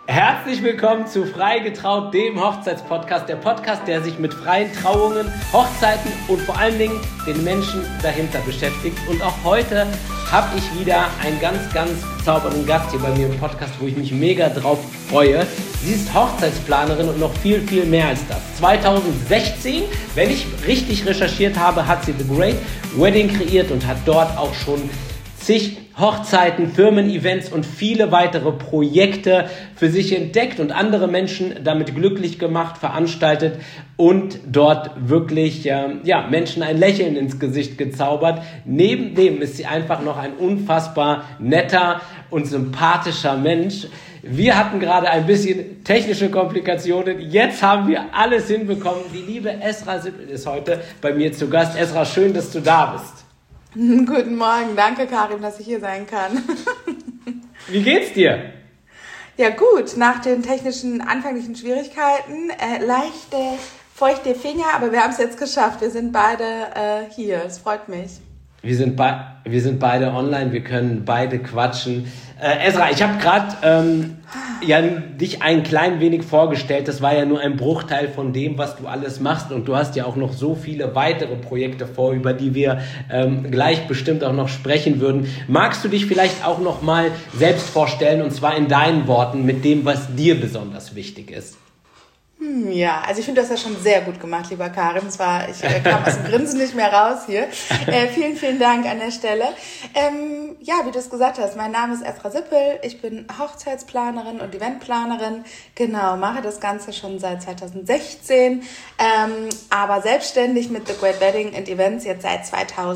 Herzlich willkommen zu Frei getraut, dem Hochzeitspodcast. Der Podcast, der sich mit freien Trauungen, Hochzeiten und vor allen Dingen den Menschen dahinter beschäftigt. Und auch heute habe ich wieder einen ganz bezaubernden Gast hier bei mir im Podcast, wo ich mich mega drauf freue. Sie ist Hochzeitsplanerin und noch viel mehr als das. 2016, wenn ich richtig recherchiert habe, hat sie The Great Wedding kreiert und hat dort auch schon zig Hochzeiten, Firmen-Events und viele weitere Projekte für sich entdeckt und andere Menschen damit glücklich gemacht, veranstaltet und dort wirklich Menschen ein Lächeln ins Gesicht gezaubert. Neben dem ist sie einfach noch ein unfassbar netter und sympathischer Mensch. Wir hatten gerade ein bisschen technische Komplikationen. Jetzt haben wir alles hinbekommen. Die liebe Esra Sippel ist heute bei mir zu Gast. Esra, schön, dass du da bist. Guten Morgen, danke Karim, dass ich hier sein kann. Wie geht's dir? Ja gut, nach den technischen anfänglichen Schwierigkeiten, leichte, feuchte Finger, aber wir haben es jetzt geschafft. Wir sind beide hier, es freut mich. Wir sind beide online, wir können beide quatschen. Esra, ich habe gerade dich ein klein wenig vorgestellt. Das war ja nur ein Bruchteil von dem, was du alles machst. Und du hast ja auch noch so viele weitere Projekte vor, über die wir gleich bestimmt auch noch sprechen würden. Magst du dich vielleicht auch noch mal selbst vorstellen, und zwar in deinen Worten, mit dem, was dir besonders wichtig ist? Ja, also ich finde, du hast das schon sehr gut gemacht, lieber Karim. Ich kam aus dem Grinsen nicht mehr raus hier. Vielen Dank an der Stelle. Wie du es gesagt hast, mein Name ist Esra Sippel. Ich bin Hochzeitsplanerin und Eventplanerin. Genau, mache das Ganze schon seit 2016, aber selbstständig mit The Great Wedding and Events jetzt seit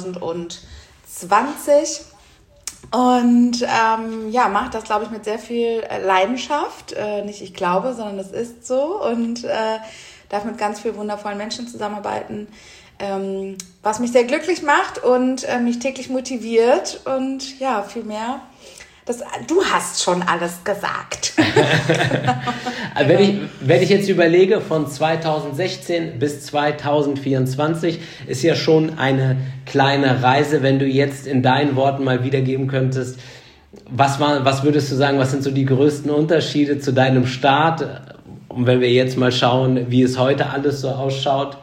2020. Und mache das, glaube ich, mit sehr viel Leidenschaft. Nicht ich glaube, sondern es ist so. Und darf mit ganz vielen wundervollen Menschen zusammenarbeiten, was mich sehr glücklich macht und mich täglich motiviert. Und ja, viel mehr. Du hast schon alles gesagt. Also wenn ich jetzt überlege, von 2016 bis 2024 ist ja schon eine kleine Reise. Wenn du jetzt in deinen Worten mal wiedergeben könntest, was würdest du sagen, was sind so die größten Unterschiede zu deinem Start? Und wenn wir jetzt mal schauen, wie es heute alles so ausschaut.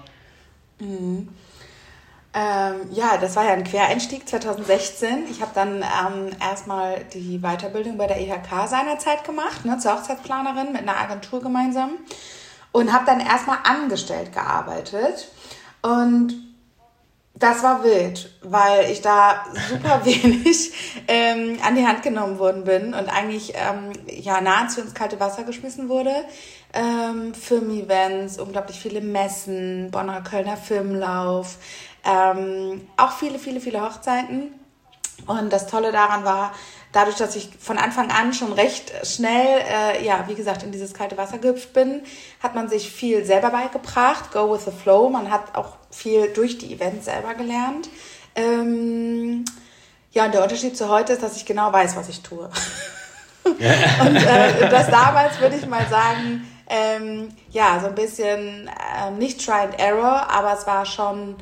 Das war ja ein Quereinstieg 2016. Ich habe dann erstmal die Weiterbildung bei der IHK seinerzeit gemacht, zur Hochzeitsplanerin mit einer Agentur gemeinsam, und habe dann erstmal angestellt gearbeitet. Und das war wild, weil ich da super wenig an die Hand genommen worden bin und eigentlich nahezu ins kalte Wasser geschmissen wurde. Firmen-Events, unglaublich viele Messen, Bonner, Kölner Firmenlauf, auch viele Hochzeiten. Und das Tolle daran war, dadurch, dass ich von Anfang an schon recht schnell, wie gesagt, in dieses kalte Wasser gehüpft bin, hat man sich viel selber beigebracht, go with the flow. Man hat auch viel durch die Events selber gelernt. Und der Unterschied zu heute ist, dass ich genau weiß, was ich tue. Und das damals, würde ich mal sagen, so ein bisschen nicht Try and Error, aber es war schon...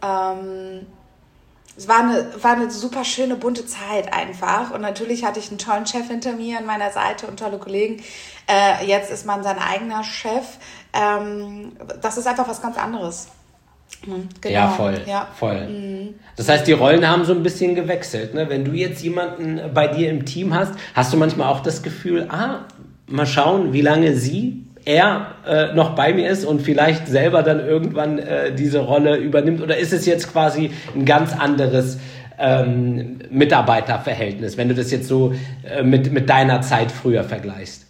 Es war eine super schöne, bunte Zeit einfach. Und natürlich hatte ich einen tollen Chef hinter mir an meiner Seite und tolle Kollegen. Jetzt ist man sein eigener Chef. Das ist einfach was ganz anderes. Genau. Ja, voll. Das heißt, die Rollen haben so ein bisschen gewechselt. Ne? Wenn du jetzt jemanden bei dir im Team hast du manchmal auch das Gefühl, mal schauen, wie lange er noch bei mir ist und vielleicht selber dann irgendwann diese Rolle übernimmt? Oder ist es jetzt quasi ein ganz anderes Mitarbeiterverhältnis, wenn du das jetzt so mit deiner Zeit früher vergleichst?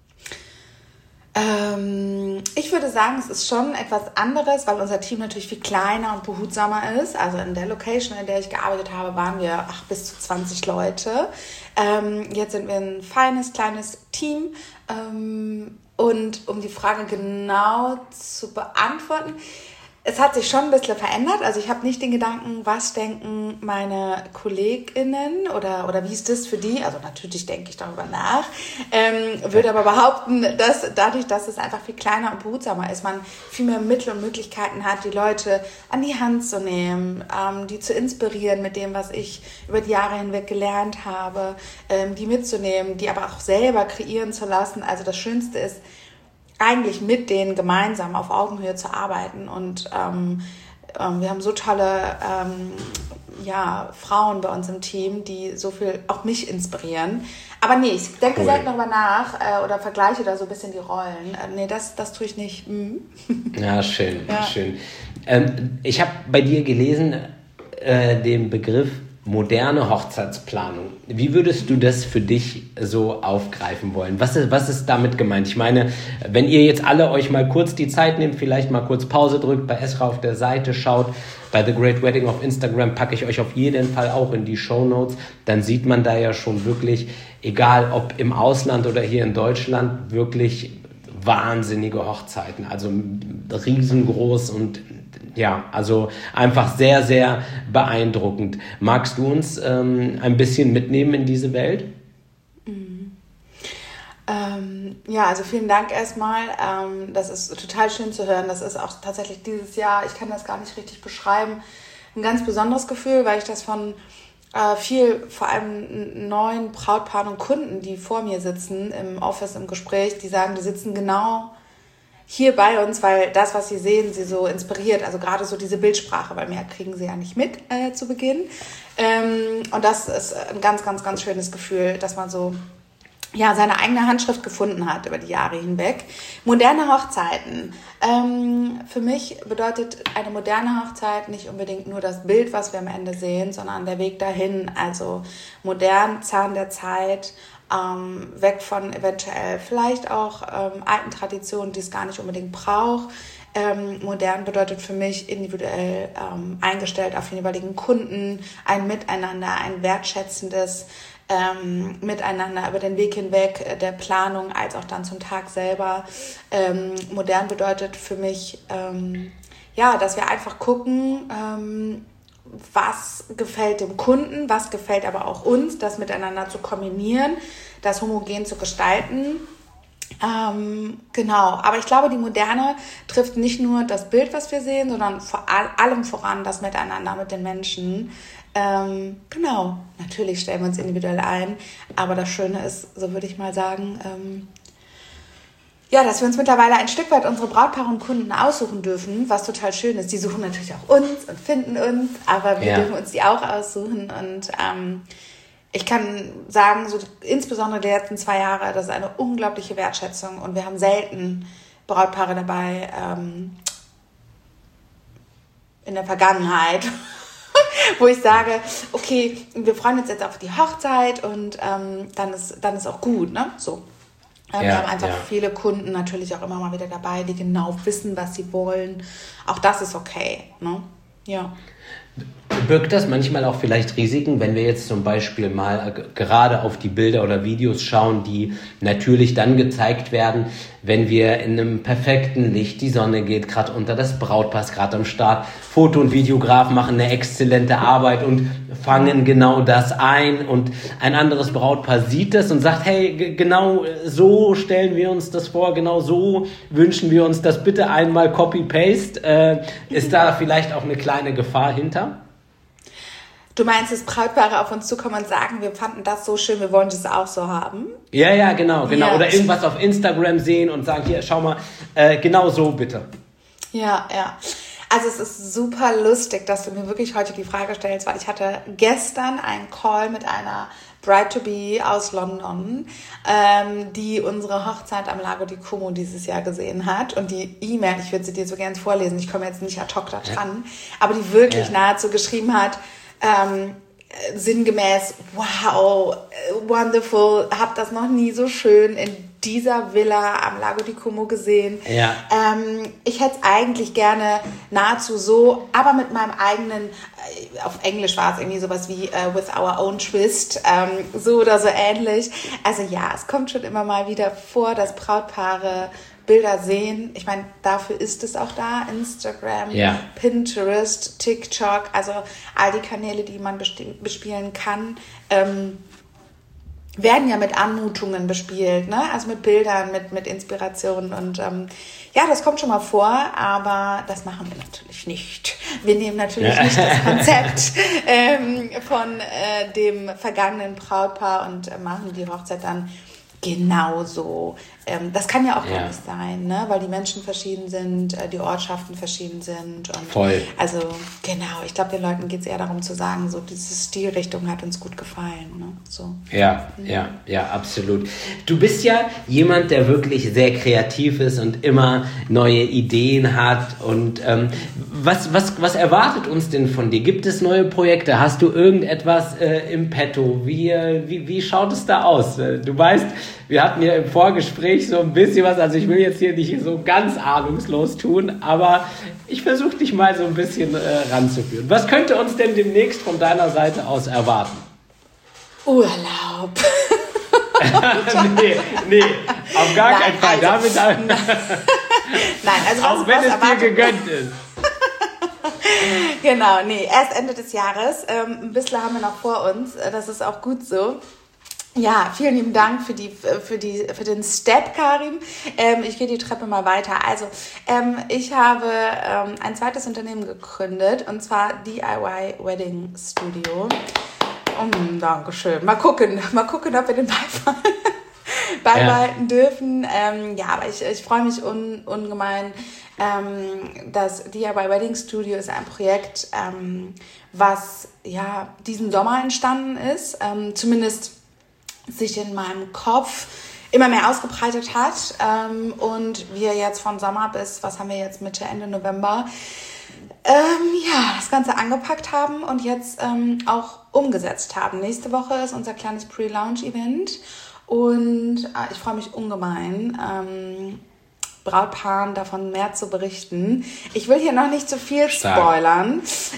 Ich würde sagen, es ist schon etwas anderes, weil unser Team natürlich viel kleiner und behutsamer ist. Also in der Location, in der ich gearbeitet habe, waren wir bis zu 20 Leute. Jetzt sind wir ein feines, kleines Team. Und um die Frage genau zu beantworten, Es hat sich schon ein bisschen verändert. Also ich habe nicht den Gedanken, was denken meine KollegInnen oder wie ist das für die? Also natürlich denke ich darüber nach. Würde aber behaupten, dass dadurch, dass es einfach viel kleiner und behutsamer ist, man viel mehr Mittel und Möglichkeiten hat, die Leute an die Hand zu nehmen, die zu inspirieren mit dem, was ich über die Jahre hinweg gelernt habe, die mitzunehmen, die aber auch selber kreieren zu lassen. Also das Schönste ist, eigentlich mit denen gemeinsam auf Augenhöhe zu arbeiten. Und wir haben so tolle Frauen bei uns im Team, die so viel auch mich inspirieren. Aber nee, ich denke selten darüber nach oder vergleiche da so ein bisschen die Rollen. Das tue ich nicht. Ja, schön, schön. Ich habe bei dir gelesen, den Begriff moderne Hochzeitsplanung. Wie würdest du das für dich so aufgreifen wollen? Was ist damit gemeint? Ich meine, wenn ihr jetzt alle euch mal kurz die Zeit nehmt, vielleicht mal kurz Pause drückt, bei Esra auf der Seite schaut, bei The Great Wedding auf Instagram packe ich euch auf jeden Fall auch in die Shownotes, dann sieht man da ja schon wirklich, egal ob im Ausland oder hier in Deutschland, wirklich wahnsinnige Hochzeiten, also riesengroß und ja, also einfach sehr, sehr beeindruckend. Magst du uns ein bisschen mitnehmen in diese Welt? Also vielen Dank erstmal. Das ist total schön zu hören. Das ist auch tatsächlich dieses Jahr, ich kann das gar nicht richtig beschreiben, ein ganz besonderes Gefühl, weil ich das von vor allem neuen Brautpaaren und Kunden, die vor mir sitzen im Office, im Gespräch, die sagen, die sitzen genau hier bei uns, weil das, was sie sehen, sie so inspiriert. Also gerade so diese Bildsprache, weil mehr kriegen sie ja nicht mit zu Beginn. Und das ist ein ganz, ganz, ganz schönes Gefühl, dass man so seine eigene Handschrift gefunden hat über die Jahre hinweg. Moderne Hochzeiten. Für mich bedeutet eine moderne Hochzeit nicht unbedingt nur das Bild, was wir am Ende sehen, sondern der Weg dahin. Also modern, Zahn der Zeit, weg von eventuell vielleicht auch alten Traditionen, die es gar nicht unbedingt braucht. Modern bedeutet für mich individuell eingestellt auf den jeweiligen Kunden, ein Miteinander, ein wertschätzendes Miteinander über den Weg hinweg der Planung als auch dann zum Tag selber. Modern bedeutet für mich, dass wir einfach gucken, was gefällt dem Kunden, was gefällt aber auch uns, das miteinander zu kombinieren, das homogen zu gestalten. Aber ich glaube, die Moderne trifft nicht nur das Bild, was wir sehen, sondern vor allem voran das Miteinander mit den Menschen. Natürlich stellen wir uns individuell ein, aber das Schöne ist, so würde ich mal sagen, dass wir uns mittlerweile ein Stück weit unsere Brautpaare und Kunden aussuchen dürfen, was total schön ist. Die suchen natürlich auch uns und finden uns, aber wir dürfen uns die auch aussuchen. Und ich kann sagen, so insbesondere die letzten 2 Jahre, das ist eine unglaubliche Wertschätzung und wir haben selten Brautpaare dabei in der Vergangenheit, wo ich sage, okay, wir freuen uns jetzt auf die Hochzeit und dann ist auch gut, ne? So. Wir haben einfach viele Kunden natürlich auch immer mal wieder dabei, die genau wissen, was sie wollen. Auch das ist okay, ne? Ja. Birgt das manchmal auch vielleicht Risiken, wenn wir jetzt zum Beispiel mal gerade auf die Bilder oder Videos schauen, die natürlich dann gezeigt werden, wenn wir in einem perfekten Licht, die Sonne geht gerade unter, das Brautpaar ist gerade am Start, Foto- und Videograf machen eine exzellente Arbeit und fangen genau das ein und ein anderes Brautpaar sieht das und sagt, hey, genau so stellen wir uns das vor, genau so wünschen wir uns das, bitte einmal Copy-Paste. Ist da vielleicht auch eine kleine Gefahr hinter? Du meinst, dass Brautpaare auf uns zukommen und sagen, wir fanden das so schön, wir wollen das auch so haben? Ja, genau. Ja. Oder irgendwas auf Instagram sehen und sagen, hier, schau mal, genau so bitte. Ja. Also es ist super lustig, dass du mir wirklich heute die Frage stellst, weil ich hatte gestern einen Call mit einer Bride-to-be aus London, die unsere Hochzeit am Lago di Como dieses Jahr gesehen hat. Und die E-Mail, ich würde sie dir so gerne vorlesen, ich komme jetzt nicht ad hoc da dran, aber die wirklich nahezu geschrieben hat, sinngemäß, wow, wonderful, hab das noch nie so schön in dieser Villa am Lago di Como gesehen. Ja. Ich hätte es eigentlich gerne nahezu so, aber mit meinem eigenen, auf Englisch war es irgendwie sowas wie with our own twist, so oder so ähnlich. Also ja, es kommt schon immer mal wieder vor, dass Brautpaare Bilder sehen. Ich meine, dafür ist es auch da. Instagram, Pinterest, TikTok, also all die Kanäle, die man bespielen kann, werden ja mit Anmutungen bespielt, ne? Also mit Bildern, mit Inspirationen und ja, das kommt schon mal vor, aber das machen wir natürlich nicht. Wir nehmen natürlich nicht das Konzept von dem vergangenen Brautpaar und machen die Hochzeit dann genauso. Das kann ja auch gar nicht sein, ne? Weil die Menschen verschieden sind, die Ortschaften verschieden sind. Und voll. Also genau, ich glaube, den Leuten geht es eher darum zu sagen, so diese Stilrichtung hat uns gut gefallen. Ne? So. Ja, absolut. Du bist ja jemand, der wirklich sehr kreativ ist und immer neue Ideen hat. Und was erwartet uns denn von dir? Gibt es neue Projekte? Hast du irgendetwas im Petto? Wie schaut es da aus? Du weißt, wir hatten ja im Vorgespräch so ein bisschen was, also ich will jetzt hier nicht so ganz ahnungslos tun, aber ich versuche dich mal so ein bisschen ranzuführen. Was könnte uns denn demnächst von deiner Seite aus erwarten? Urlaub. nee, auf gar keinen Fall. Nein, also auch wenn es dir gegönnt ist. Genau, erst Ende des Jahres. Ein bisschen haben wir noch vor uns, das ist auch gut so. Ja, vielen lieben Dank für den Step, Karim. Ich gehe die Treppe mal weiter. Also, ich habe ein zweites Unternehmen gegründet, und zwar DIY Wedding Studio. Dankeschön. Mal gucken, ob wir den Beifall beibehalten dürfen. Aber ich freue mich ungemein. Das DIY Wedding Studio ist ein Projekt, was diesen Sommer entstanden ist. Zumindest sich in meinem Kopf immer mehr ausgebreitet hat und wir jetzt von Sommer bis, was haben wir jetzt, Mitte, Ende November, das Ganze angepackt haben und jetzt auch umgesetzt haben. Nächste Woche ist unser kleines Pre-Launch-Event und ich freue mich ungemein, Brautpaaren davon mehr zu berichten. Ich will hier noch nicht zu viel spoilern.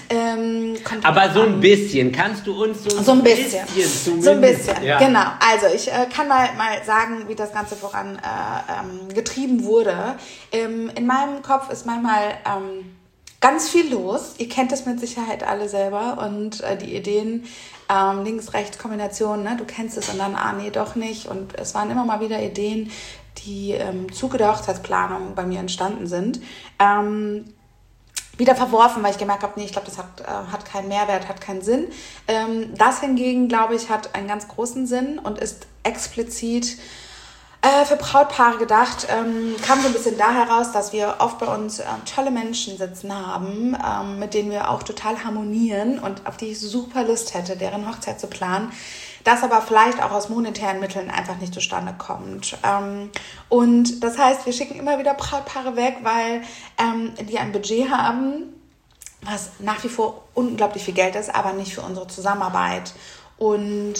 Aber so ein bisschen. Kannst du uns so ein bisschen ja. Genau. Also ich kann mal sagen, wie das Ganze voran getrieben wurde. In meinem Kopf ist manchmal ganz viel los. Ihr kennt das mit Sicherheit alle selber. Und die Ideen, links-rechts Kombinationen, ne? Du kennst es und dann, nee, doch nicht. Und es waren immer mal wieder Ideen, die im Zuge der Hochzeitsplanung bei mir entstanden sind, wieder verworfen, weil ich gemerkt habe, ich glaube, das hat keinen Mehrwert, hat keinen Sinn. Das hingegen, glaube ich, hat einen ganz großen Sinn und ist explizit für Brautpaare gedacht. Kam so ein bisschen da heraus, dass wir oft bei uns tolle Menschen sitzen haben, mit denen wir auch total harmonieren und auf die ich super Lust hätte, deren Hochzeit zu planen, das aber vielleicht auch aus monetären Mitteln einfach nicht zustande kommt. Und das heißt, wir schicken immer wieder Brautpaare weg, weil die ein Budget haben, was nach wie vor unglaublich viel Geld ist, aber nicht für unsere Zusammenarbeit. Und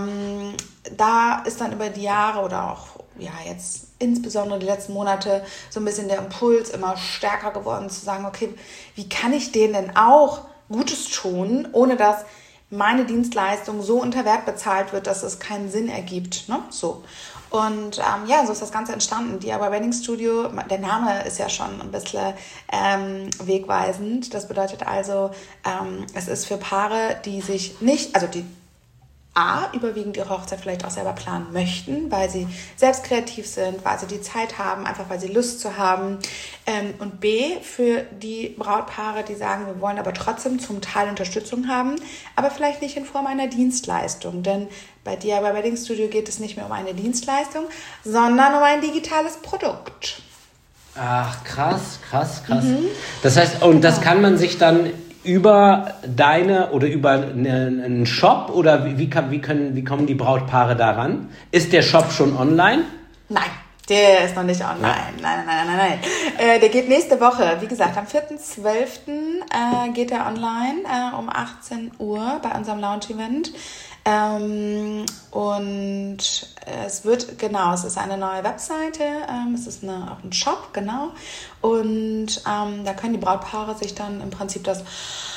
da ist dann über die Jahre oder auch jetzt insbesondere die letzten Monate so ein bisschen der Impuls immer stärker geworden, zu sagen, okay, wie kann ich denen denn auch Gutes tun, ohne dass meine Dienstleistung so unter Wert bezahlt wird, dass es keinen Sinn ergibt, ne? So. Und so ist das Ganze entstanden. DIY Wedding Studio, der Name ist ja schon ein bisschen wegweisend. Das bedeutet also, es ist für Paare, die sich nicht, also die überwiegend ihre Hochzeit vielleicht auch selber planen möchten, weil sie selbst kreativ sind, weil sie die Zeit haben, einfach weil sie Lust zu haben. Und B, für die Brautpaare, die sagen, wir wollen aber trotzdem zum Teil Unterstützung haben, aber vielleicht nicht in Form einer Dienstleistung. Denn bei DIY Wedding Studio geht es nicht mehr um eine Dienstleistung, sondern um ein digitales Produkt. Ach, krass. Das heißt, und das kann man sich dann über deine oder über einen Shop oder wie kommen die Brautpaare daran? Ist der Shop schon online? Nein, der ist noch nicht online. Nein. Der geht nächste Woche. Wie gesagt, am 4.12. Geht er online um 18 Uhr bei unserem Launch-Event. Und es ist eine neue Webseite, es ist auch ein Shop, genau. Und da können die Brautpaare sich dann im Prinzip das...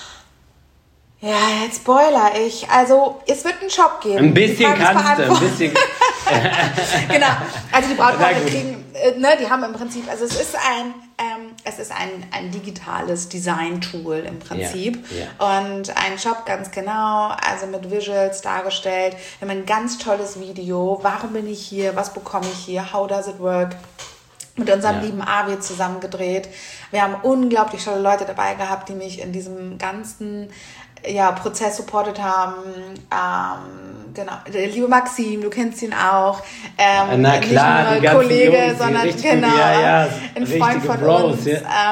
Ja, jetzt spoiler ich. Also, es wird einen Shop geben. Ein bisschen kannst du, ein bisschen. Genau. Also, die Brautpaare kriegen, die haben im Prinzip, also es ist ein digitales Design-Tool im Prinzip. Ja. Und ein Shop ganz genau, also mit Visuals dargestellt. Wir haben ein ganz tolles Video. Warum bin ich hier? Was bekomme ich hier? How does it work? Mit unserem lieben Avi zusammen gedreht. Wir haben unglaublich tolle Leute dabei gehabt, die mich in diesem ganzen Prozess supportet haben. Genau, der liebe Maxim, du kennst ihn auch. Na klar, nicht nur Kollege, Jungs, sondern ein Freund von Bros, uns.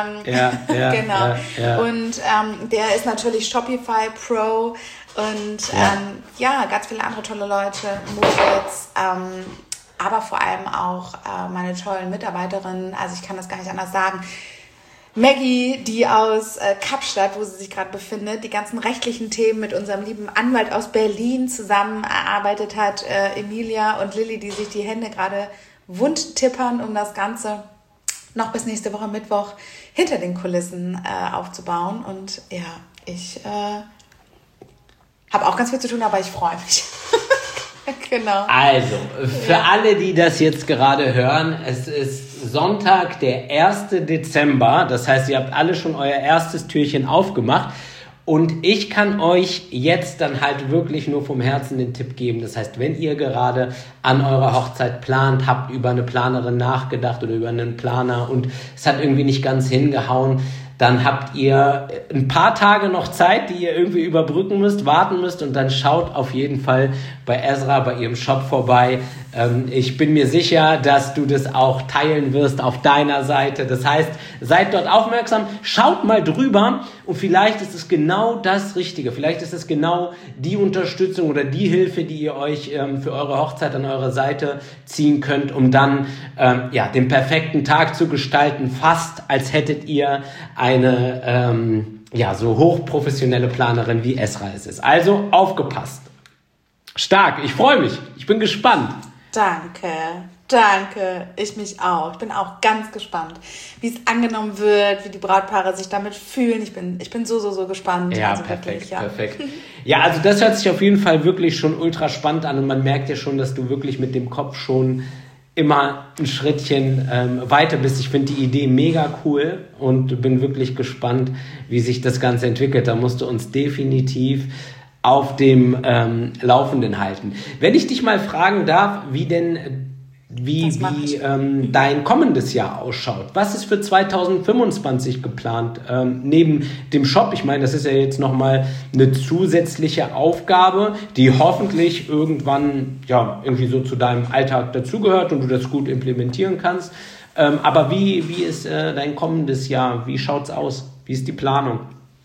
Genau. Ja. Und der ist natürlich Shopify Pro und ganz viele andere tolle Leute, Moritz, aber vor allem auch meine tollen Mitarbeiterinnen, also ich kann das gar nicht anders sagen. Maggie, die aus Kapstadt, wo sie sich gerade befindet, die ganzen rechtlichen Themen mit unserem lieben Anwalt aus Berlin zusammen erarbeitet hat. Emilia und Lilly, die sich die Hände gerade wund tippern, um das Ganze noch bis nächste Woche Mittwoch hinter den Kulissen aufzubauen. Und ja, ich habe auch ganz viel zu tun, aber ich freue mich. Genau. Also, für alle, die das jetzt gerade hören, es ist Sonntag, der 1. Dezember. Das heißt, ihr habt alle schon euer erstes Türchen aufgemacht. Und ich kann euch jetzt dann halt wirklich nur vom Herzen den Tipp geben. Das heißt, wenn ihr gerade an eurer Hochzeit plant, habt über eine Planerin nachgedacht oder über einen Planer und es hat irgendwie nicht ganz hingehauen, dann habt ihr ein paar Tage noch Zeit, die ihr irgendwie überbrücken müsst, warten müsst und dann schaut auf jeden Fall bei Ezra, bei ihrem Shop vorbei. Ich bin mir sicher, dass du das auch teilen wirst auf deiner Seite. Das heißt, seid dort aufmerksam, schaut mal drüber und vielleicht ist es genau das Richtige. Vielleicht ist es genau die Unterstützung oder die Hilfe, die ihr euch für eure Hochzeit an eure Seite ziehen könnt, um dann den perfekten Tag zu gestalten, fast als hättet ihr eine so hochprofessionelle Planerin wie Ezra es ist. Also aufgepasst. Stark, ich freue mich. Ich bin gespannt. Danke. Ich mich auch. Ich bin auch ganz gespannt, wie es angenommen wird, wie die Brautpaare sich damit fühlen. Ich bin so gespannt. Ja, also perfekt. Ja, also das hört sich auf jeden Fall wirklich schon ultra spannend an und man merkt ja schon, dass du wirklich mit dem Kopf schon immer ein Schrittchen weiter bist. Ich finde die Idee mega cool und bin wirklich gespannt, wie sich das Ganze entwickelt. Da musst du uns definitiv auf dem Laufenden halten. Wenn ich dich mal fragen darf, wie dein kommendes Jahr ausschaut. Was ist für 2025 geplant? Neben dem Shop, ich meine, das ist ja jetzt nochmal eine zusätzliche Aufgabe, die hoffentlich irgendwann irgendwie so zu deinem Alltag dazugehört und du das gut implementieren kannst. Aber wie ist dein kommendes Jahr? Wie schaut's aus? Wie ist die Planung?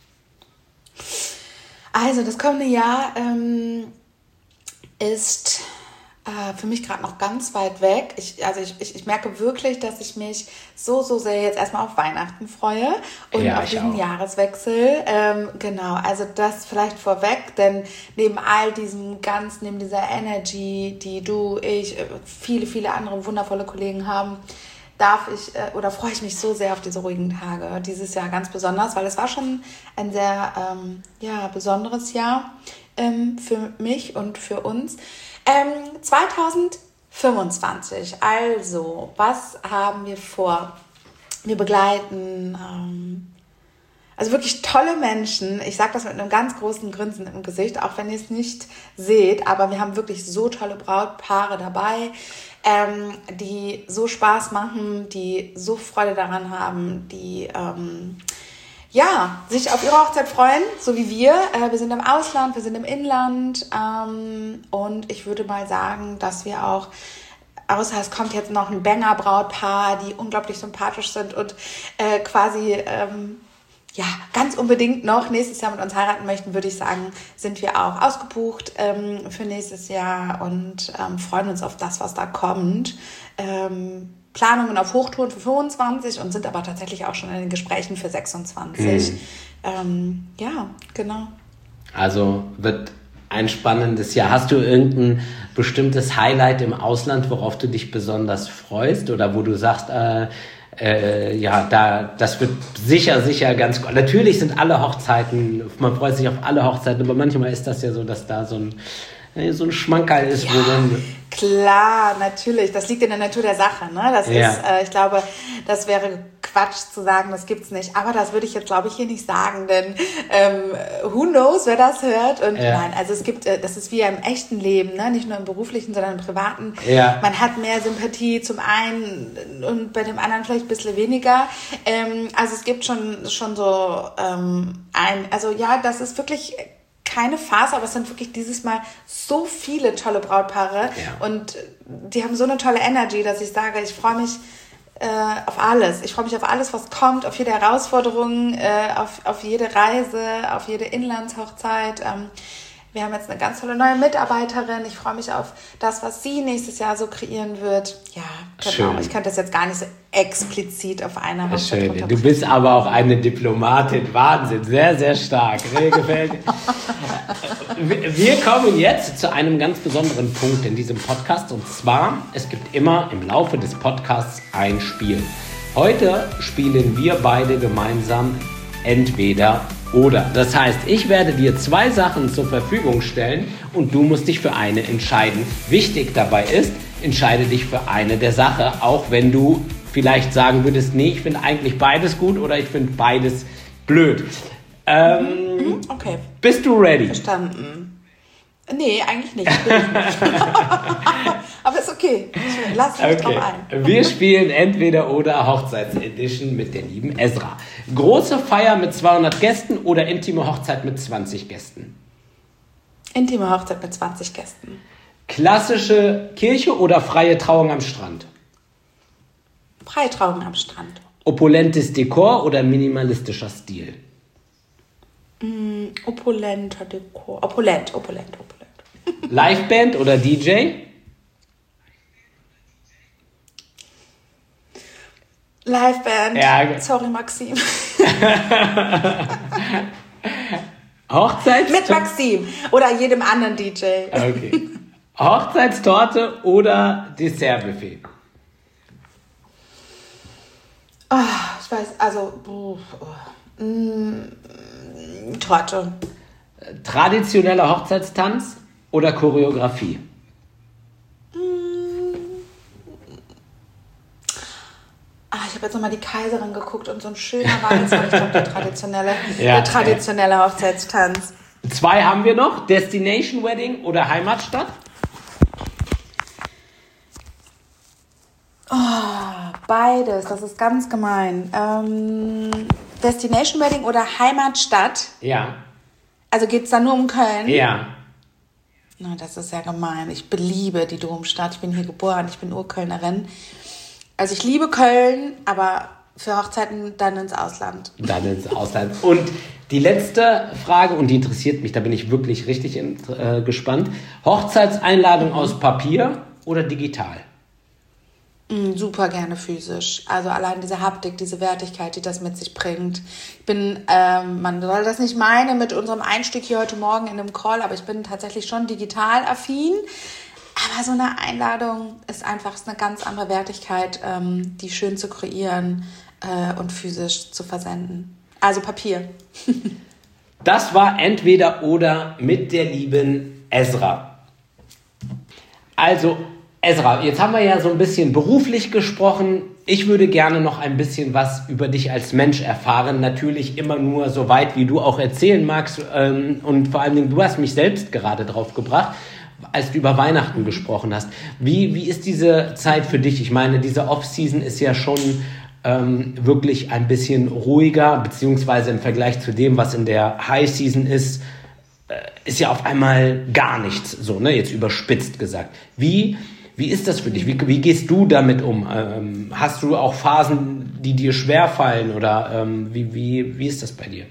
Also das kommende Jahr ist für mich gerade noch ganz weit weg. Ich merke wirklich, dass ich mich so sehr jetzt erstmal auf Weihnachten freue und auf diesen Jahreswechsel. Genau, also das vielleicht vorweg, denn neben all diesem neben dieser Energy, die du, ich, viele andere wundervolle Kollegen haben, freue ich mich so sehr auf diese ruhigen Tage dieses Jahr ganz besonders, weil es war schon ein sehr besonderes Jahr für mich und für uns. 2025, also was haben wir vor? Wir begleiten also wirklich tolle Menschen. Ich sage das mit einem ganz großen Grinsen im Gesicht, auch wenn ihr es nicht seht, aber wir haben wirklich so tolle Brautpaare dabei, die so Spaß machen, die so Freude daran haben, die sich auf ihre Hochzeit freuen, so wie wir. Wir sind im Ausland, wir sind im Inland und ich würde mal sagen, dass wir auch, außer es kommt jetzt noch ein Banger-Brautpaar, die unglaublich sympathisch sind und ganz unbedingt noch nächstes Jahr mit uns heiraten möchten, würde ich sagen, sind wir auch ausgebucht für nächstes Jahr und freuen uns auf das, was da kommt. Planungen auf Hochtouren für 25 und sind aber tatsächlich auch schon in den Gesprächen für 26. Genau. Also wird ein spannendes Jahr. Hast du irgendein bestimmtes Highlight im Ausland, worauf du dich besonders freust oder wo du sagst, das wird sicher ganz gut. Natürlich sind alle Hochzeiten, man freut sich auf alle Hochzeiten, aber manchmal ist das ja so, dass da so ein Schmankerl ist, ja, wo dann... Klar, natürlich. Das liegt in der Natur der Sache. Ne? Das ist, ich glaube, das wäre Quatsch zu sagen, das gibt's nicht. Aber das würde ich jetzt, glaube ich, hier nicht sagen, denn who knows, wer das hört. Und nein, also es gibt, das ist wie im echten Leben, ne? Nicht nur im beruflichen, sondern im privaten. Ja. Man hat mehr Sympathie zum einen und bei dem anderen vielleicht ein bisschen weniger. Also es gibt schon so das ist wirklich... keine Farce, aber es sind wirklich dieses Mal so viele tolle Brautpaare und die haben so eine tolle Energy, dass ich sage, ich freue mich auf alles. Ich freue mich auf alles, was kommt, auf jede Herausforderung, auf jede Reise, auf jede Inlandshochzeit. Wir haben jetzt eine ganz tolle neue Mitarbeiterin. Ich freue mich auf das, was sie nächstes Jahr so kreieren wird. Ja, genau. Schön. Ich könnte das jetzt gar nicht so explizit auf einer Hochzeit runterbrechen. Du bist aber auch eine Diplomatin. Wahnsinn. Sehr, sehr stark. Mir gefällt. Wir kommen jetzt zu einem ganz besonderen Punkt in diesem Podcast. Und zwar, es gibt immer im Laufe des Podcasts ein Spiel. Heute spielen wir beide gemeinsam entweder oder. Das heißt, ich werde dir 2 Sachen zur Verfügung stellen und du musst dich für eine entscheiden. Wichtig dabei ist, entscheide dich für eine der Sachen, auch wenn du vielleicht sagen würdest, nee, ich finde eigentlich beides gut oder ich finde beides blöd. Okay. Bist du ready? Verstanden. Nee, eigentlich nicht. Aber ist okay. Lass mich drauf ein. Wir spielen entweder oder Hochzeitsedition mit der lieben Ezra. Große Feier mit 200 Gästen oder intime Hochzeit mit 20 Gästen? Intime Hochzeit mit 20 Gästen. Klassische Kirche oder freie Trauung am Strand? Freie Trauung am Strand. Opulentes Dekor oder minimalistischer Stil? Opulenter Dekor. Opulent. Liveband oder DJ? Liveband. Ja. Sorry, Maxim. Mit Maxim oder jedem anderen DJ. Okay. Hochzeitstorte oder Dessertbuffet? Ich weiß, also Torte. Traditioneller Hochzeitstanz oder Choreografie? Ich habe jetzt nochmal die Kaiserin geguckt und so ein schöner war jetzt, ich glaube, der traditionelle Hochzeitstanz. 2 haben wir noch. Destination Wedding oder Heimatstadt? Beides, das ist ganz gemein. Destination Wedding oder Heimatstadt? Ja. Also geht es da nur um Köln? Ja. Na, das ist ja gemein. Ich beliebe die Domstadt. Ich bin hier geboren. Ich bin Urkölnerin. Also ich liebe Köln, aber für Hochzeiten dann ins Ausland. Und die letzte Frage, und die interessiert mich, da bin ich wirklich richtig gespannt. Hochzeitseinladung aus Papier oder digital? Super gerne physisch. Also allein diese Haptik, diese Wertigkeit, die das mit sich bringt. Ich bin, man soll das nicht meinen mit unserem Einstieg hier heute Morgen in einem Call, aber ich bin tatsächlich schon digital affin. Aber so eine Einladung ist einfach eine ganz andere Wertigkeit, die schön zu kreieren und physisch zu versenden. Also Papier. Das war entweder oder mit der lieben Ezra. Also Ezra, jetzt haben wir ja so ein bisschen beruflich gesprochen. Ich würde gerne noch ein bisschen was über dich als Mensch erfahren. Natürlich immer nur so weit, wie du auch erzählen magst. Und vor allen Dingen, du hast mich selbst gerade drauf gebracht, als du über Weihnachten gesprochen hast. Wie ist diese Zeit für dich? Ich meine, diese Off-Season ist ja schon wirklich ein bisschen ruhiger, beziehungsweise im Vergleich zu dem, was in der High-Season ist ja auf einmal gar nichts, so, ne, jetzt überspitzt gesagt. Wie ist das für dich? Wie gehst du damit um? Hast du auch Phasen, die dir schwerfallen oder wie ist das bei dir?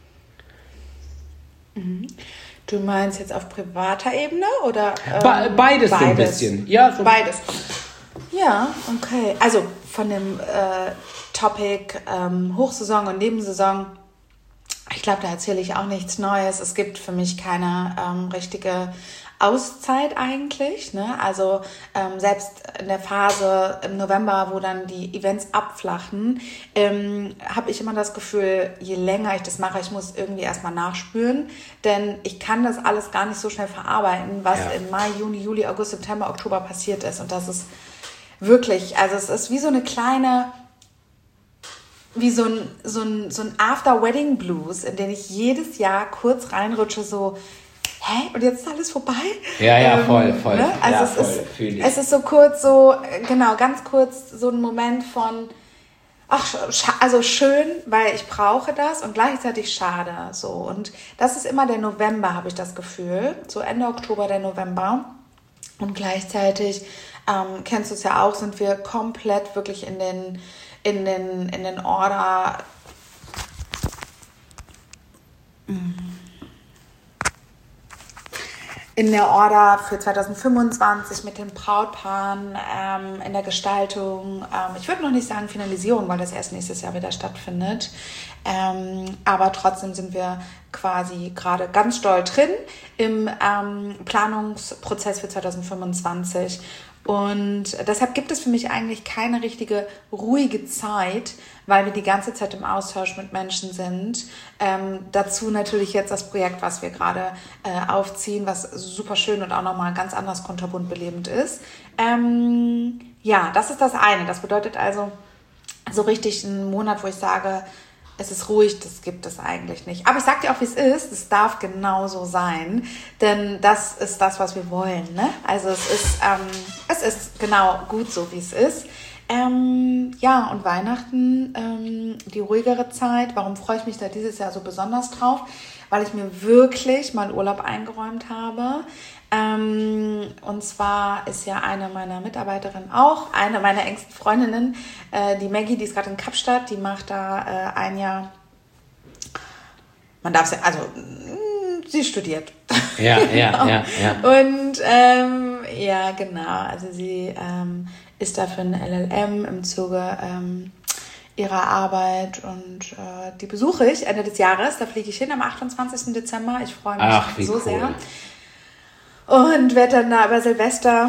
Du meinst jetzt auf privater Ebene oder? Beides so ein bisschen. Ja, so beides. Ja, okay. Also von dem Topic Hochsaison und Nebensaison. Ich glaube, da erzähle ich auch nichts Neues. Es gibt für mich keine richtige Auszeit eigentlich. Ne? Also selbst in der Phase im November, wo dann die Events abflachen, habe ich immer das Gefühl, je länger ich das mache, ich muss irgendwie erstmal nachspüren. Denn ich kann das alles gar nicht so schnell verarbeiten, was im Mai, Juni, Juli, August, September, Oktober passiert ist. Und das ist wirklich, also es ist wie so eine kleine... wie so ein After-Wedding-Blues, in den ich jedes Jahr kurz reinrutsche, so, hä, und jetzt ist alles vorbei? Ja, voll. Ne? Also ja, es ist so kurz, so, genau, ganz kurz so ein Moment von, also schön, weil ich brauche das und gleichzeitig schade, so. Und das ist immer der November, habe ich das Gefühl, so Ende Oktober, der November. Und gleichzeitig, kennst du es ja auch, sind wir komplett wirklich in den Order in der Order für 2025 mit den Brautpaaren, in der Gestaltung. Ich würde noch nicht sagen Finalisierung, weil das erst nächstes Jahr wieder stattfindet. Aber trotzdem sind wir quasi gerade ganz doll drin im Planungsprozess für 2025. Und deshalb gibt es für mich eigentlich keine richtige ruhige Zeit, weil wir die ganze Zeit im Austausch mit Menschen sind. Dazu natürlich jetzt das Projekt, was wir gerade aufziehen, was super schön und auch nochmal ganz anders kunterbunt belebend ist. Ja, das ist das eine. Das bedeutet also so richtig einen Monat, wo ich sage, es ist ruhig, das gibt es eigentlich nicht. Aber ich sag dir auch, wie es ist. Es darf genauso sein, denn das ist das, was wir wollen. Ne? Also es ist genau gut so, wie es ist. Ja, und Weihnachten, die ruhigere Zeit. Warum freue ich mich da dieses Jahr so besonders drauf? Weil ich mir wirklich mal Urlaub eingeräumt habe. Und zwar ist ja eine meiner Mitarbeiterinnen auch, eine meiner engsten Freundinnen, die Maggie, die ist gerade in Kapstadt, die macht da ein Jahr, man darf sie, also sie studiert. Ja. Und ja, genau, also sie ist da für ein LLM im Zuge ihrer Arbeit und die besuche ich Ende des Jahres, da fliege ich hin am 28. Dezember, ich freue mich so sehr. Und werde dann da über Silvester...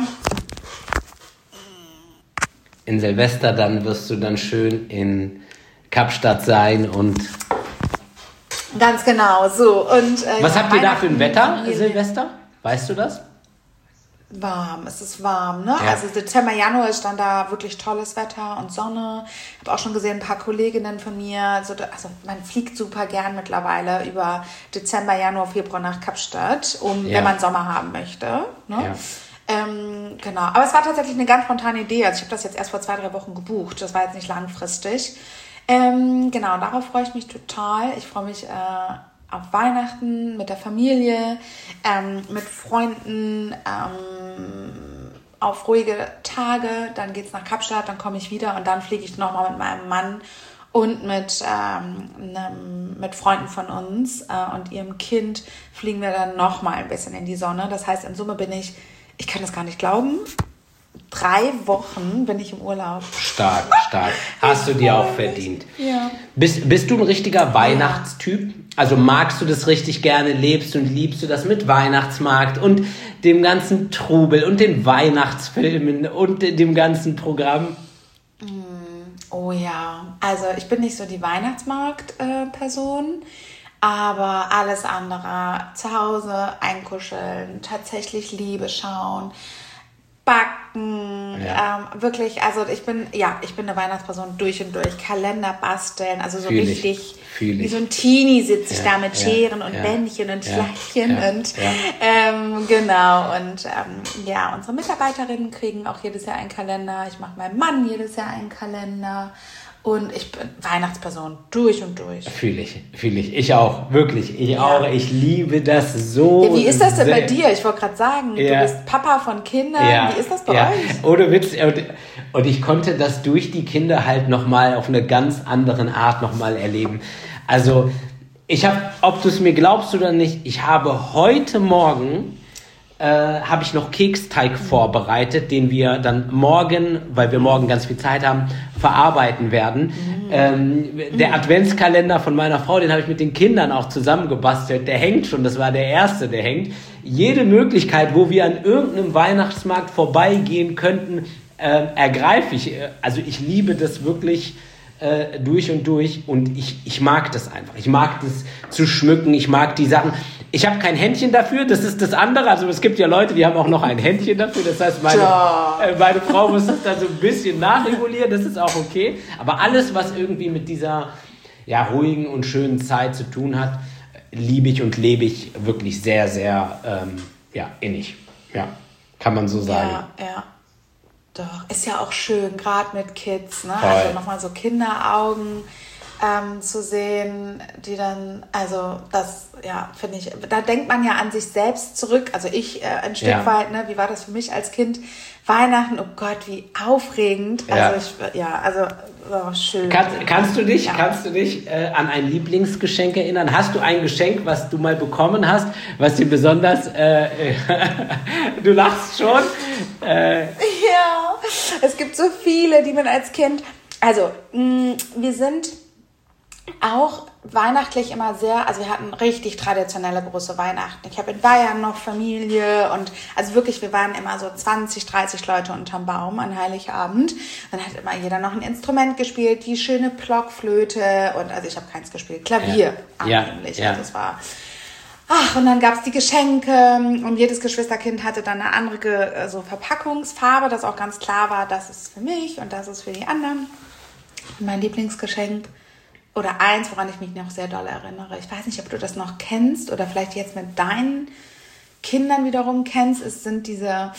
In Silvester dann wirst du dann schön in Kapstadt sein und... Ganz genau, so. Und, was habt ihr da für ein Wetter, Silvester? Weißt du das? Warm, es ist warm, ne? Ja. Also Dezember, Januar ist dann da wirklich tolles Wetter und Sonne. Ich habe auch schon gesehen, ein paar Kolleginnen von mir, also man fliegt super gern mittlerweile über Dezember, Januar, Februar nach Kapstadt, wenn man Sommer haben möchte. Ne? Ja. Genau, aber es war tatsächlich eine ganz spontane Idee. Also ich habe das jetzt erst vor 2-3 Wochen gebucht. Das war jetzt nicht langfristig. Genau, darauf freue ich mich total. Ich freue mich auf Weihnachten mit der Familie, mit Freunden, auf ruhige Tage. Dann geht's nach Kapstadt, dann komme ich wieder und dann fliege ich nochmal mit meinem Mann und mit Freunden von uns und ihrem Kind fliegen wir dann nochmal ein bisschen in die Sonne. Das heißt, in Summe bin ich kann das gar nicht glauben, 3 Wochen bin ich im Urlaub. Stark. Hast du dir auch verdient. Ja. Bist du ein richtiger Weihnachtstyp? Also magst du das richtig gerne, lebst und liebst du das mit Weihnachtsmarkt und dem ganzen Trubel und den Weihnachtsfilmen und dem ganzen Programm? Oh ja, also ich bin nicht so die Weihnachtsmarkt-Person, aber alles andere, zu Hause einkuscheln, tatsächlich Liebe schauen, backen, wirklich, also ich bin eine Weihnachtsperson durch und durch, Kalender basteln, also so richtig, wie so ein Teenie sitze ich da mit Scheren und Bändchen und Fleckchen und genau, und unsere Mitarbeiterinnen kriegen auch jedes Jahr einen Kalender, ich mache meinem Mann jedes Jahr einen Kalender. Und ich bin Weihnachtsperson, durch und durch. Fühle ich. Ich auch, wirklich. Ich auch. Ich liebe das so. Ja, wie ist das denn bei dir? Ich wollte gerade sagen, du bist Papa von Kindern. Wie ist das bei euch? Ohne Witz. Und ich konnte das durch die Kinder halt nochmal auf eine ganz andere Art nochmal erleben. Also, ob du es mir glaubst oder nicht, ich habe heute Morgen habe ich noch Keksteig vorbereitet, den wir dann morgen, weil wir morgen ganz viel Zeit haben, verarbeiten werden. Der Adventskalender von meiner Frau, den habe ich mit den Kindern auch zusammengebastelt. Der hängt schon, das war der erste, der hängt. Jede Möglichkeit, wo wir an irgendeinem Weihnachtsmarkt vorbeigehen könnten, ergreife ich. Also ich liebe das wirklich durch und durch und ich mag das einfach. Ich mag das zu schmücken, ich mag die Sachen. Ich habe kein Händchen dafür, das ist das andere. Also es gibt ja Leute, die haben auch noch ein Händchen dafür. Das heißt, meine Frau muss das dann so ein bisschen nachregulieren, das ist auch okay. Aber alles, was irgendwie mit dieser ruhigen und schönen Zeit zu tun hat, liebe ich und lebe ich wirklich sehr, sehr innig. Ja, kann man so sagen. Ja. Doch, ist ja auch schön, gerade mit Kids, ne? Voll. Also nochmal so Kinderaugen zu sehen, die dann, also das, finde ich, da denkt man ja an sich selbst zurück, also ich ein Stück weit, ne? Wie war das für mich als Kind? Weihnachten, oh Gott, wie aufregend, schön. Kannst du dich an ein Lieblingsgeschenk erinnern? Hast du ein Geschenk, was du mal bekommen hast, was dir besonders, du lachst schon? Ja, es gibt so viele, die man als Kind, also wir sind auch weihnachtlich immer sehr, also wir hatten richtig traditionelle große Weihnachten. Ich habe in Bayern noch Familie und also wirklich, wir waren immer so 20, 30 Leute unterm Baum an Heiligabend. Dann hat immer jeder noch ein Instrument gespielt, die schöne Blockflöte und also ich habe keins gespielt, Klavier angeblich. Also es war... und dann gab es die Geschenke und jedes Geschwisterkind hatte dann eine andere Verpackungsfarbe, dass auch ganz klar war, das ist für mich und das ist für die anderen. Und mein Lieblingsgeschenk oder eins, woran ich mich noch sehr doll erinnere, ich weiß nicht, ob du das noch kennst oder vielleicht jetzt mit deinen Kindern wiederum kennst, sind diese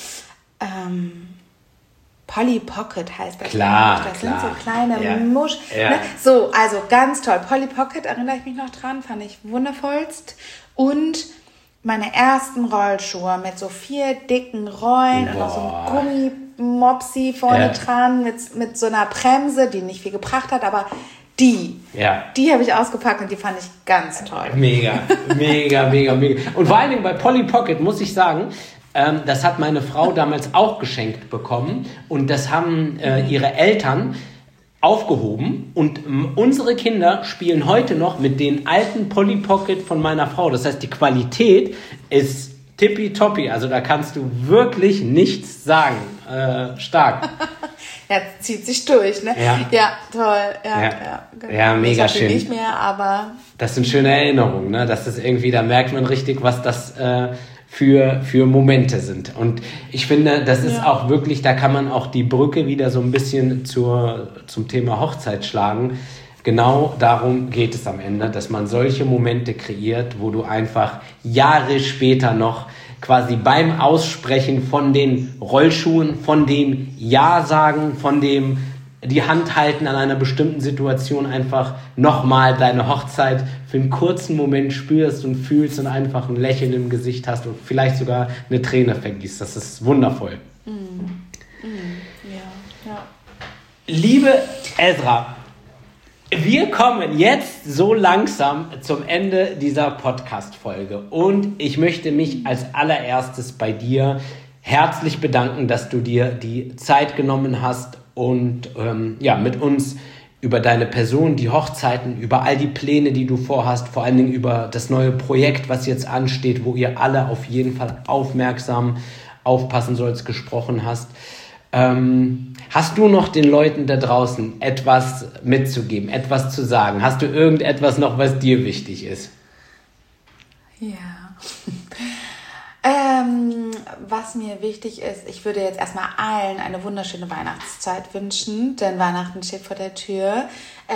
Polly Pocket heißt das. Klar, das sind so kleine Musch. Ja. Ne? So, also ganz toll. Polly Pocket, erinnere ich mich noch dran, fand ich wundervollst. Und meine ersten Rollschuhe mit so 4 dicken Rollen und noch so einem Gummimopsi vorne dran mit so einer Bremse, die nicht viel gebracht hat, aber die habe ich ausgepackt und die fand ich ganz toll. Mega. Und vor allen Dingen bei Polly Pocket muss ich sagen, das hat meine Frau damals auch geschenkt bekommen und das haben ihre Eltern aufgehoben und unsere Kinder spielen heute noch mit den alten Polly Pocket von meiner Frau. Das heißt, die Qualität ist tippitoppi, also da kannst du wirklich nichts sagen. Stark. Ja, zieht sich durch, ne? Ja, toll. Ja, mega schön. Nicht mehr, aber... Das sind schöne Erinnerungen, ne? Das ist irgendwie, da merkt man richtig, was das für Momente sind. Und ich finde, das ist auch wirklich, da kann man auch die Brücke wieder so ein bisschen zum Thema Hochzeit schlagen. Genau darum geht es am Ende, dass man solche Momente kreiert, wo du einfach Jahre später noch quasi beim Aussprechen von den Rollschuhen, von dem Ja sagen, von dem die Hand halten an einer bestimmten Situation einfach nochmal deine Hochzeit für einen kurzen Moment spürst und fühlst und einfach ein Lächeln im Gesicht hast und vielleicht sogar eine Träne vergießt. Das ist wundervoll. Ja. Liebe Ezra, wir kommen jetzt so langsam zum Ende dieser Podcast-Folge und ich möchte mich als allererstes bei dir herzlich bedanken, dass du dir die Zeit genommen hast und mit uns über deine Person, die Hochzeiten, über all die Pläne, die du vorhast, vor allen Dingen über das neue Projekt, was jetzt ansteht, wo ihr alle auf jeden Fall aufmerksam aufpassen sollt, gesprochen hast. Hast du noch den Leuten da draußen etwas mitzugeben, etwas zu sagen? Hast du irgendetwas noch, was dir wichtig ist? Ja. Was mir wichtig ist, ich würde jetzt erstmal allen eine wunderschöne Weihnachtszeit wünschen, denn Weihnachten steht vor der Tür.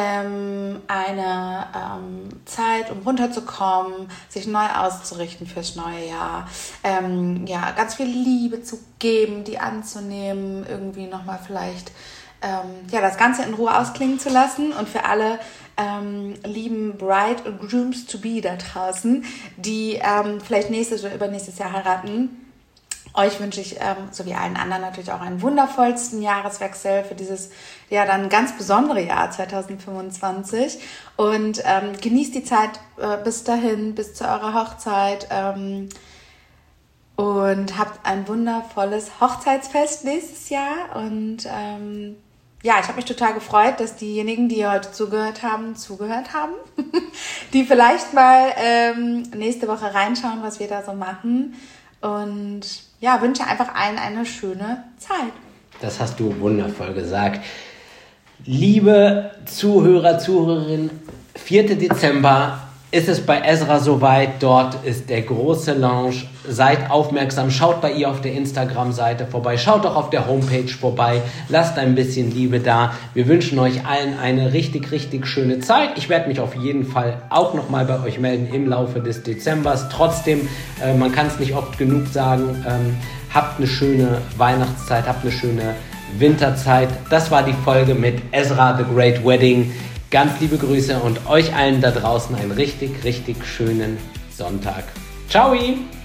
Eine Zeit, um runterzukommen, sich neu auszurichten fürs neue Jahr. Ganz viel Liebe zu geben, die anzunehmen, irgendwie nochmal vielleicht das Ganze in Ruhe ausklingen zu lassen und für alle lieben Bride und Grooms to be da draußen, die vielleicht nächstes oder übernächstes Jahr heiraten. Euch wünsche ich, so wie allen anderen natürlich auch einen wundervollsten Jahreswechsel für dieses dann ganz besondere Jahr 2025 und genießt die Zeit bis dahin, bis zu eurer Hochzeit. und habt ein wundervolles Hochzeitsfest nächstes Jahr. Und ich habe mich total gefreut, dass diejenigen, die heute zugehört haben, die vielleicht mal nächste Woche reinschauen, was wir da so machen. Und wünsche einfach allen eine schöne Zeit. Das hast du wundervoll gesagt. Liebe Zuhörer, Zuhörerinnen, 4. Dezember ist es bei Ezra soweit. Dort ist der große Launch. Seid aufmerksam, schaut bei ihr auf der Instagram-Seite vorbei, schaut auch auf der Homepage vorbei, lasst ein bisschen Liebe da. Wir wünschen euch allen eine richtig, richtig schöne Zeit. Ich werde mich auf jeden Fall auch nochmal bei euch melden im Laufe des Dezembers. Trotzdem, man kann es nicht oft genug sagen, habt eine schöne Weihnachtszeit, habt eine schöne Winterzeit. Das war die Folge mit Ezra The Great Wedding. Ganz liebe Grüße und euch allen da draußen einen richtig, richtig schönen Sonntag. Ciao!